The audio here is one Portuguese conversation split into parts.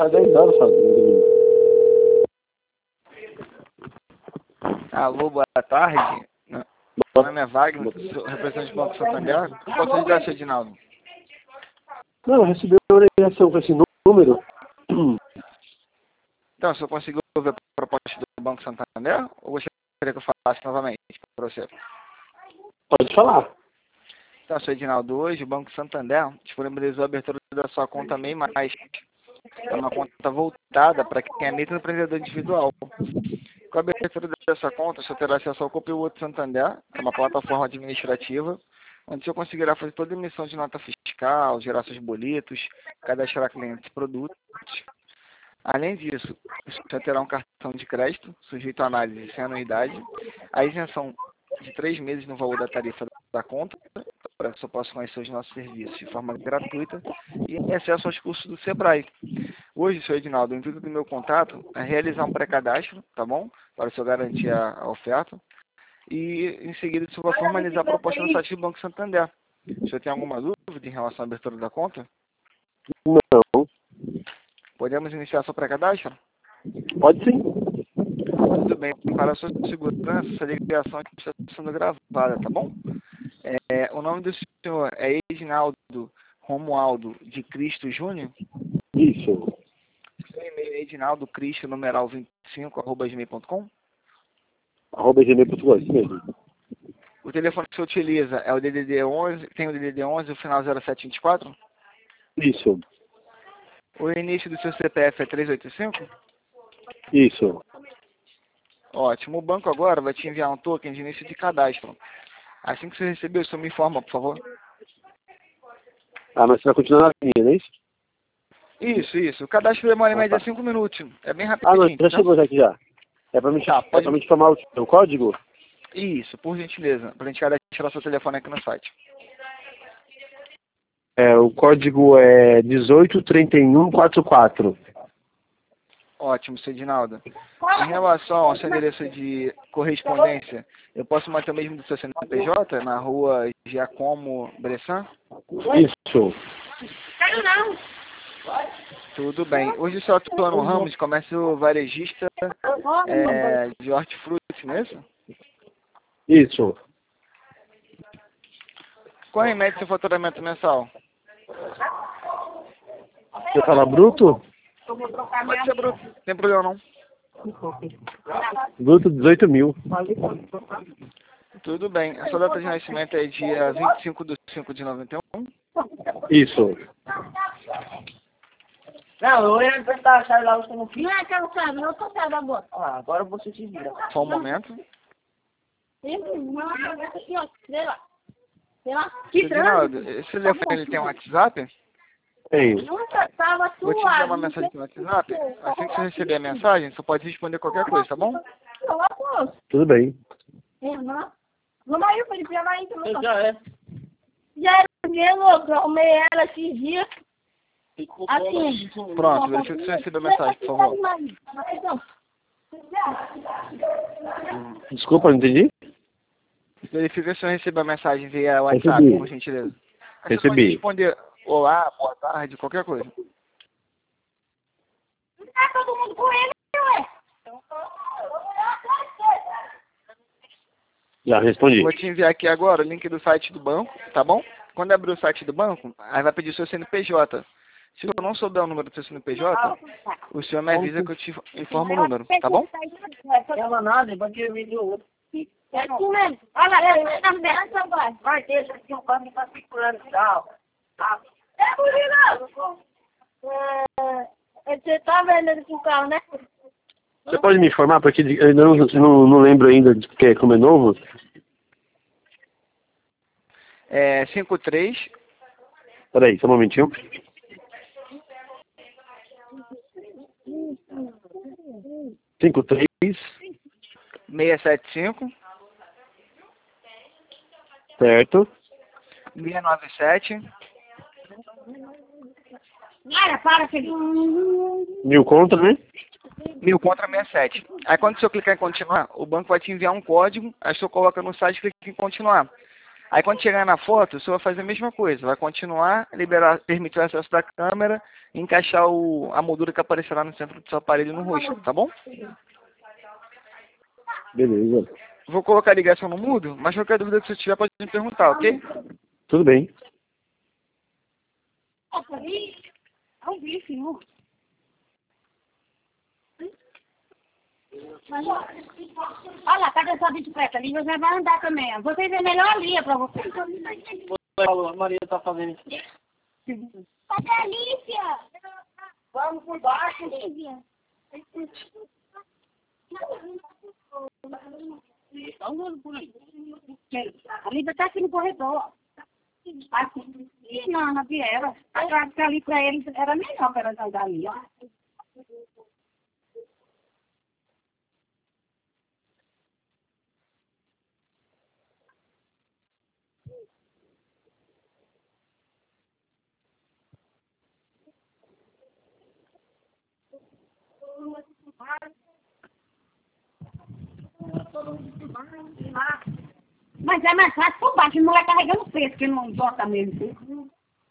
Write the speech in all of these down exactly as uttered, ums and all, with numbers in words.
sai dez horas, sabe? Alô, boa tarde. Meu nome é Wagner, sou representante do Banco Santander. Posso ajudar, seu Edinaldo? Não, eu recebi uma ligação com esse número. Então, o senhor conseguiu ver a proposta do Banco Santander? Ou você queria que eu falasse novamente para você? Pode falar. Então, seu Edinaldo, hoje o Banco Santander disponibilizou a abertura da sua conta MEI Mais. É uma conta voltada para quem é microempreendedor individual. Com a abertura dessa conta, o senhor terá acesso ao Conteúdo Santander, que é uma plataforma administrativa, onde o senhor conseguirá fazer toda a emissão de nota fiscal, gerar seus boletos, cadastrar clientes e produtos. Além disso, o senhor terá um cartão de crédito, sujeito à análise sem anuidade, a isenção de três meses no valor da tarifa da conta, para que o senhor possa conhecer os nossos serviços de forma gratuita, e acesso aos cursos do Sebrae. Hoje, senhor Edinaldo, o intuito do meu contato é realizar um pré-cadastro, tá bom? Para o senhor garantir a, a oferta. E, em seguida, o senhor vai formalizar a proposta no site do Banco Santander. O senhor tem alguma dúvida em relação à abertura da conta? Não. Podemos iniciar seu pré-cadastro? Pode sim. Tudo bem. Para a sua segurança, essa ligação está sendo gravada, tá bom? É, o nome do senhor é Edinaldo Romualdo de Cristo Júnior? Isso. Seu e-mail é edinaldo cristo numeral vinte e cinco arroba gmail ponto com? Arroba gmail ponto com, isso mesmo. O telefone que você utiliza é o D D D onze, tem o D D D onze, o final zero sete vinte e quatro? Isso. O início do seu C P F é trezentos e oitenta e cinco? Isso. Ótimo. O banco agora vai te enviar um token de início de cadastro. Assim que você receber, o senhor me informa, por favor. Ah, mas você vai continuar na linha, não é isso? Isso, isso. O cadastro demora em Ah, média tá. cinco minutos. É bem Ah, não, rapidinho. já Tá? chegou já aqui já. É pra me, Tá, é pode... pra me te informar o seu código? Isso, por gentileza. Pra gente cadastrar seu telefone aqui no site. É, o código é dezoito trinta e um quarenta e quatro. Ótimo, seu Edinaldo. Em relação ao seu endereço de correspondência, eu posso manter o mesmo do seu C N P J, na rua Giacomo Bressan? Isso. Quero não. Tudo bem. Hoje o senhor atua no ramo de comércio varejista é, de hortifruti, não é isso? Isso. Qual é em média seu faturamento mensal? Você fala bruto? Pode ser bruto, não tem problema não. Bruto dezoito mil. Tudo bem. A sua data de nascimento é dia vinte e cinco de cinco de noventa e um? Isso. Não, eu ia tentar achar lá o seu filho. Não é que eu não sabe, não tô sabendo agora. Ah, agora você se vira. Só um momento. Aqui, ó. Vê lá. Vê lá. Seu Que Edinaldo, trânsito. esse telefone ele tem um WhatsApp? Tenho. Nunca tava Vou te enviar suave. uma mensagem no WhatsApp. Assim que você receber a mensagem, você pode responder qualquer coisa, tá bom? Tudo bem. Irmã. Vamos aí, Felipe, já vai aí também. Já é. Já era porque, louco, eu arrumei ela esses dias. Assim. Pronto, verifica se você recebeu a mensagem, por favor. Desculpa, não entendi? Verifica se eu recebeu a mensagem via WhatsApp, Recebi. por gentileza. Aí você Recebi. pode responder olá, boa tarde, qualquer coisa. Tá todo mundo com ele, ué. Já respondi. Vou te enviar aqui agora o link do site do banco, tá bom? Quando abrir o site do banco, aí vai pedir o seu C N P J. Se eu não souber o número do seu C N P J, o senhor me avisa que eu te informo o número, tá bom? Não, nada, porque eu me deu outro. É assim mesmo. Olha lá, é na beira, vai. Vai, deixa aqui o carro tá circulando e tal. É, Murilo! É, você tá vendendo esse carro, né? Você pode me informar, porque eu não, não, não lembro ainda, porque como é novo. É cinco três. Peraí, só um momentinho. Cinco três. seis sete cinco. Certo. seis nove sete. Para, para, filho. Mil contra, né? Mil contra sessenta e sete. Aí quando o senhor clicar em continuar, o banco vai te enviar um código, aí o senhor coloca no site e clica em continuar. Aí quando chegar na foto, você vai fazer a mesma coisa. Vai continuar, liberar, permitir o acesso da câmera, e encaixar o, a moldura que aparecerá no centro do seu aparelho no rosto, tá bom? Beleza. Vou colocar a ligação no mudo, mas qualquer dúvida que você tiver pode me perguntar, ok? Tudo bem. Olha, cadê sua bicicleta ali? Você vai andar também. Vocês é melhor ali, é pra vocês. A Maria tá fazendo isso. Cadê a Lívia? Vamos por baixo, Lívia. A Lívia tá aqui no corredor. Aqui. Não, na Viera. Atrás que ali pra eles era melhor para andar ali, ó. Mas é mais fácil por baixo, não vai carregando peso, que não bota mesmo.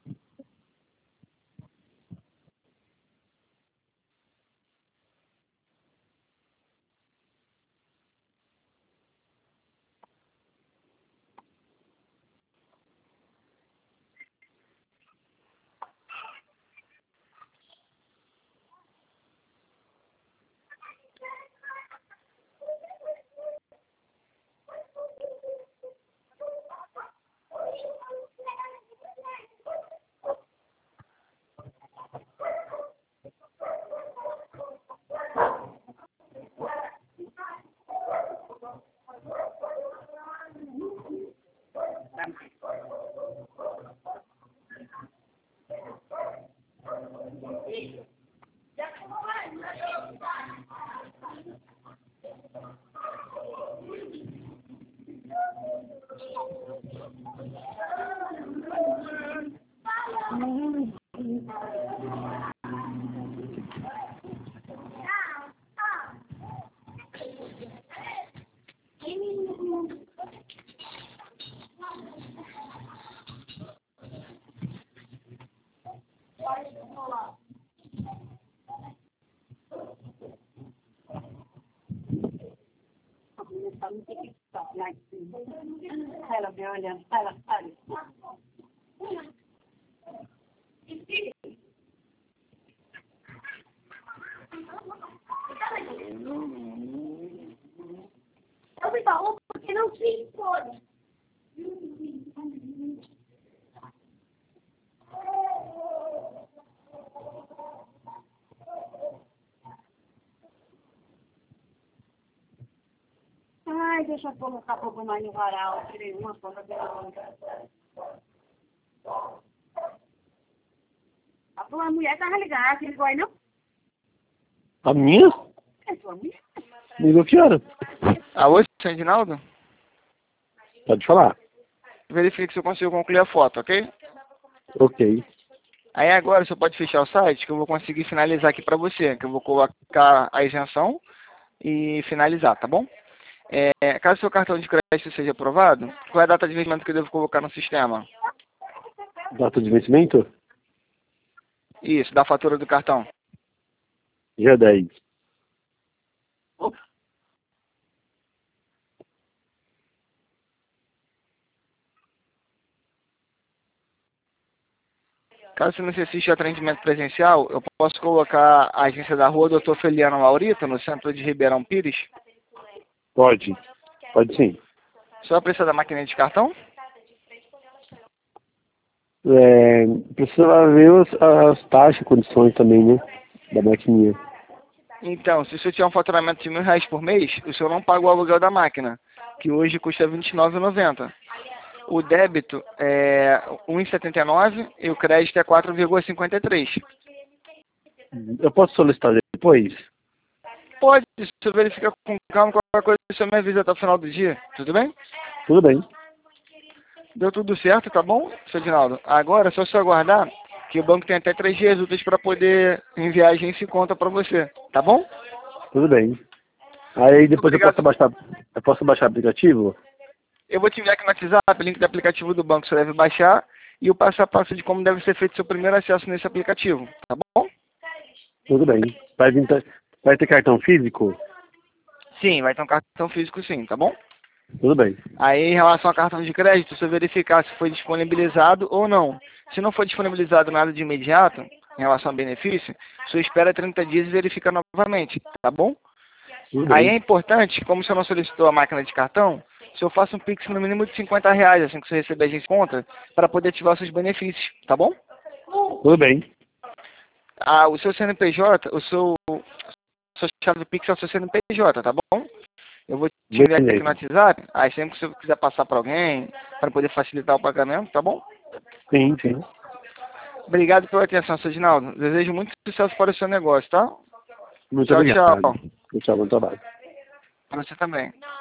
Ela vem olhando, ela, olha. Eu me falo porque não se pode. Ai, deixa eu colocar um pouco mais no varal. Tirei uma foto pela outra. A tua mulher tava ligada, você ligou aí não? A minha? É sua mulher. Ligou que hora? Alô, senhor Edinaldo? Pode falar. Verifique se eu consigo concluir a foto, ok? Ok. Aí agora você pode fechar o site que eu vou conseguir finalizar aqui para você, que eu vou colocar a isenção e finalizar, tá bom? É, caso seu cartão de crédito seja aprovado, qual é a data de vencimento que eu devo colocar no sistema? Data de vencimento? Isso, da fatura do cartão. Dia dez. Caso você necessite de atendimento presencial, eu posso colocar a agência da rua doutor Feliano Laurita, no centro de Ribeirão Pires? Pode. Pode sim. Só precisa da máquina de cartão? É, precisa ver os, as taxas e condições também, né? Da maquininha. Então, se o senhor tiver um faturamento de mil reais por mês, o senhor não paga o aluguel da máquina, que hoje custa vinte e nove reais e noventa centavos. O débito é um real e setenta e nove centavos e o crédito é quatro vírgula cinquenta e três. Eu posso solicitar depois? Pode, se o senhor verifica com calma, qualquer coisa o senhor me avisa até o final do dia, tudo bem? Tudo bem. Deu tudo certo, tá bom, senhor Edinaldo? Agora é só o senhor aguardar que o banco tem até três dias úteis para poder enviar a agência em conta para você, tá bom? Tudo bem. Aí depois eu Obrigado. posso baixar, eu posso baixar o aplicativo? Eu vou te enviar aqui no WhatsApp, link do aplicativo do banco, você deve baixar, e o passo a passo de como deve ser feito seu primeiro acesso nesse aplicativo, tá bom? Tudo bem. Vai, vir, vai ter cartão físico? Sim, vai ter um cartão físico sim, tá bom? Tudo bem. Aí, em relação ao cartão de crédito, você verificar se foi disponibilizado ou não. Se não for disponibilizado nada de imediato, em relação ao benefício, sua espera trinta dias e verifica novamente, tá bom? Tudo Aí bem. é importante, como você não solicitou a máquina de cartão, se eu faço um Pix no mínimo de cinquenta reais, assim que você receber a gente conta, para poder ativar seus benefícios, tá bom? Tudo bem. Ah, o seu C N P J, o seu, sua chave do Pix é o seu C N P J, tá bom? Eu vou te enviar aqui no WhatsApp, aí sempre que você quiser passar para alguém, para poder facilitar o pagamento, tá bom? Sim, sim. Obrigado pela atenção, seu Edinaldo. Desejo muito sucesso para o seu negócio, tá? Muito Tchau, obrigado. tchau. Tchau, bom trabalho. Para você também.